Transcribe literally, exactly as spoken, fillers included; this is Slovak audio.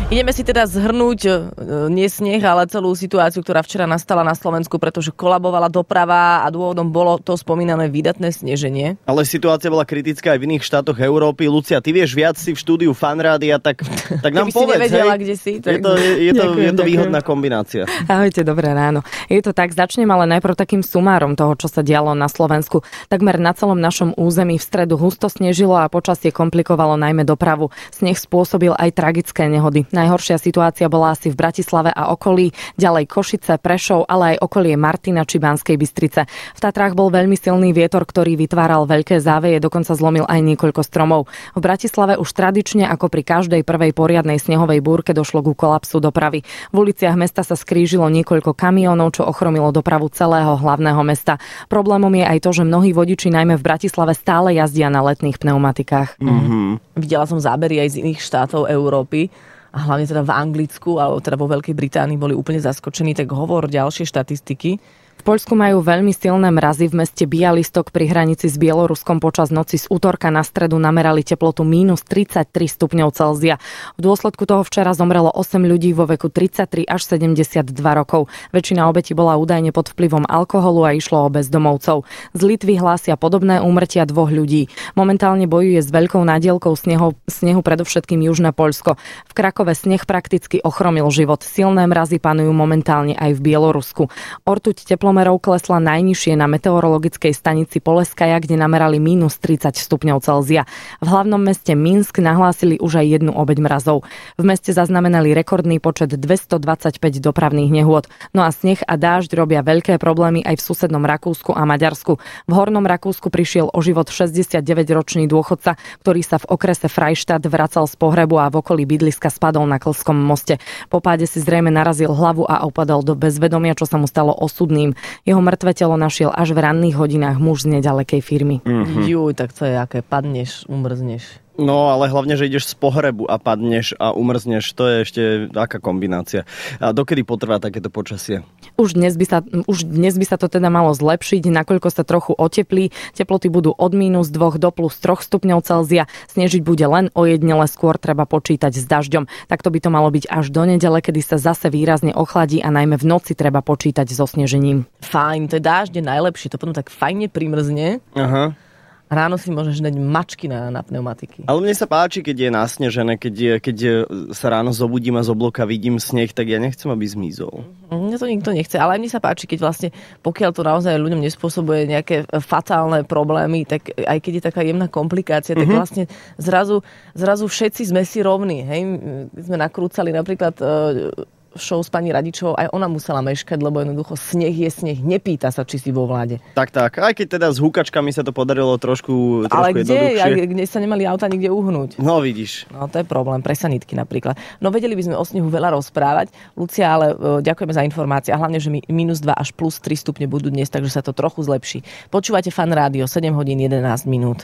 Ideme si teda zhrnúť nie sneh, ale celú situáciu, ktorá včera nastala na Slovensku, pretože kolabovala doprava a dôvodom bolo to spomínané výdatné sneženie. Ale situácia bola kritická aj v iných štátoch Európy. Lucia, ty vieš viac, si v štúdiu Fanrádia, tak, tak nám povedz, si nevedela, hej. Kde si, tak... Je to, je, je to, ďakujem, je to výhodná kombinácia. Ahojte, dobré ráno. Je to tak, začnem ale najprv takým sumárom toho, čo sa dialo na Slovensku. Takmer na celom našom území v stredu husto snežilo a počasie komplikovalo najmä dopravu. Sneh spôsobil aj tragické nehody. Najhoršia situácia bola asi v Bratislave a okolí, ďalej Košice, Prešov, ale aj okolie Martina či Banskej Bystrice. V Tatrách bol veľmi silný vietor, ktorý vytváral veľké záveje, dokonca zlomil aj niekoľko stromov. V Bratislave už tradične ako pri každej prvej poriadnej snehovej búrke došlo ku kolapsu dopravy. V uliciach mesta sa skrížilo niekoľko kamiónov, čo ochromilo dopravu celého hlavného mesta. Problémom je aj to, že mnohí vodiči najmä v Bratislave stále jazdia na letných pneumatikách. Mm-hmm. Videla som zábery aj z iných štátov Európy. A hlavne teda v Anglicku, alebo teda vo Veľkej Británii boli úplne zaskočení, tak hovor ďalšie štatistiky. V Poľsku majú veľmi silné mrazy. V meste Bialystok pri hranici s Bieloruskom počas noci z utorka na stredu namerali teplotu mínus tridsaťtri stupňov Celzia. V dôsledku toho včera zomrelo osem ľudí vo veku tridsaťtri až sedemdesiatdva rokov. Väčšina obetí bola údajne pod vplyvom alkoholu a išlo o bezdomovcov. Z Litvy hlásia podobné úmrtia dvoch ľudí. Momentálne bojuje s veľkou nádielkou snehu, snehu predovšetkým južné Poľsko. V Krakove sneh prakticky ochromil život. Silné mrazy panujú momentálne aj v Bielorusku. Ortuť teplo merov klesla najnižšie na meteorologickej stanici Poleskaja, kde namerali mínus tridsať stupňov Celzia. V hlavnom meste Minsk nahlásili už aj jednu obeť mrazov. V meste zaznamenali rekordný počet dvestodvadsaťpäť dopravných nehôd. No a sneh a dážď robia veľké problémy aj v susednom Rakúsku a Maďarsku. V Hornom Rakúsku prišiel o život šesťdesiatdeväťročný dôchodca, ktorý sa v okrese Freistadt vracal z pohrebu a v okolí bydliska spadol na Klskom moste. Po páde si zrejme narazil hlavu a upadol do bezvedomia, čo sa mu stalo osudným. Jeho mŕtve telo našiel až v ranných hodinách muž z nedalekej firmy. Mm-hmm. Juj, tak to je aké, padneš, umrzneš. No, ale hlavne, že ideš z pohrebu a padneš a umrzneš, to je ešte aká kombinácia. A dokedy potrvá takéto počasie? Už dnes by sa, už dnes by sa to teda malo zlepšiť, nakoľko sa trochu oteplí. Teploty budú od mínus dvoch do plus troch stupňov Celzia. Snežiť bude len ojedinele, skôr treba počítať s dažďom. Takto by to malo byť až do nedele, kedy sa zase výrazne ochladí a najmä v noci treba počítať so snežením. Fajn, to je dážď je najlepšie, to potom tak fajne primrzne. Aha. Ráno si môžeš dať mačky na, na pneumatiky. Ale mne sa páči, keď je nasnežené, keď, je, keď je, sa ráno zobudím a z obloka vidím sneh, tak ja nechcem, aby zmizol. Mne to nikto nechce, ale aj mne sa páči, keď vlastne, pokiaľ to naozaj ľuďom nespôsobuje nejaké fatálne problémy, tak aj keď je taká jemná komplikácia, tak mm-hmm. vlastne zrazu, zrazu všetci sme si rovní. Hej? Sme nakrúcali napríklad show s pani Radičovou, aj ona musela meškať, lebo jednoducho sneh je sneh, nepýta sa, či si vo vláde. Tak, tak. Aj keď teda s húkačkami sa to podarilo trošku, trošku ale kde? jednoduchšie. Ale kde sa nemali auta nikde uhnúť. No vidíš. No to je problém, pre sanitky napríklad. No vedeli by sme o snehu veľa rozprávať. Lucia, ale uh, ďakujeme za informácie a hlavne, že mi mínus dva až plus tri stupne budú dnes, takže sa to trochu zlepší. Počúvate Fan Rádio, sedem hodín jedenásť minút.